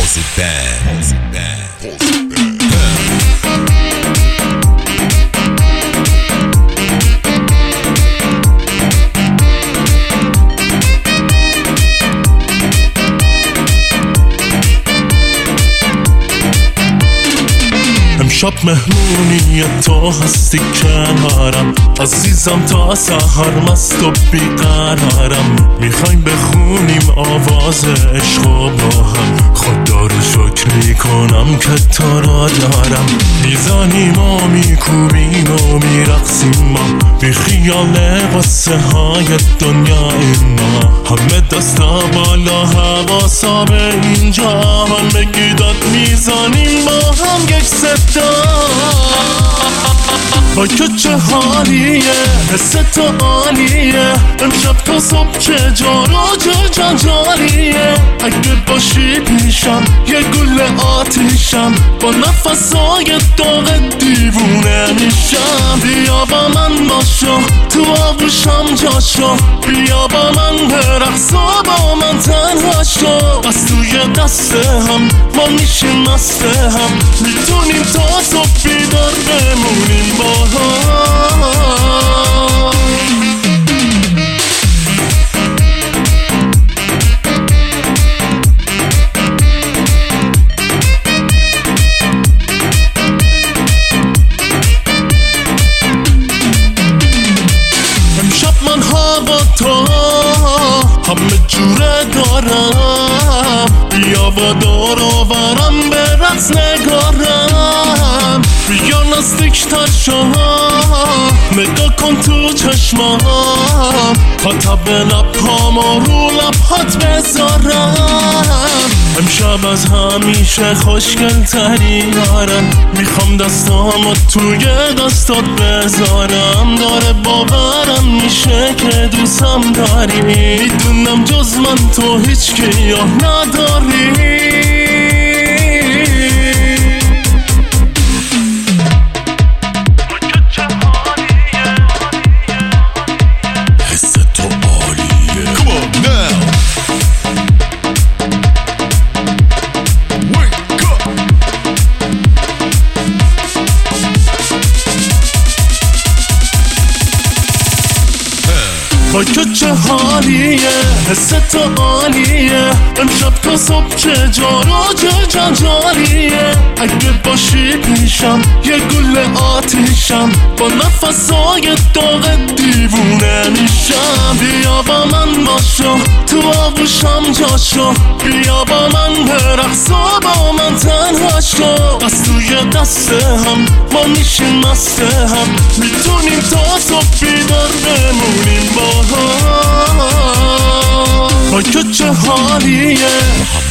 Pulse it back, pulse it back, pulse it back. امشب مهمونی تو هستی کنارم، عزیزم تا سحر مست و بیقرارم. میخوایم بخونیم آواز عشق و با هم، خدا رو شکر میکنم که تو را دارم. میزنیم و میکوبیم و میرقصیم ما، بی خیال قصه های دنیای ما. همه دستا بالا حواسا به اینجا، همه داد میزنیم با هم یک صدا. با که چه حالیه، حس تو عالیه، امشب تا صبح چه جار و چه جاریه. اگه باشی پیشم یه گل آتیشم، با نفسای داغ دیوونه میشم. بیا با من باشو تو آغوشم جاشو، بیا با من برقص و با من تنها شو. از توی دست هم ما میشیم مست هم، میتونیم تا صبح بیدار بمونیم با هم. امشب من هوا تو همه جوره دارم، بیا و دور آورم به رقص نگارم. بیا نزدیکتر شو، نگاه کن تو چشمام، خاطب لبهام و رو لبهات بذارم. امشب از همیشه خوشگل تری دارم، میخوام دستامو توی دستات بذارم. داره باورم میشه که دوستم داری، میدونم جز من تو هیچ کی یا نداری. با که چه حالیه، حس تو عالیه، امشب تا صبح چه جار و چه جاریه. اگه باشی پیشم یه گل آتیشم، با نفسای داغ دیوونه میشم. بیا با من باشو تو آغوشم جاشو، بیا با من برقص و با من تنها شو. از توی دست هم ما میشیم مست هم، میتونیم تا صبح بیدار بمونیم با هم. با که چه حالیه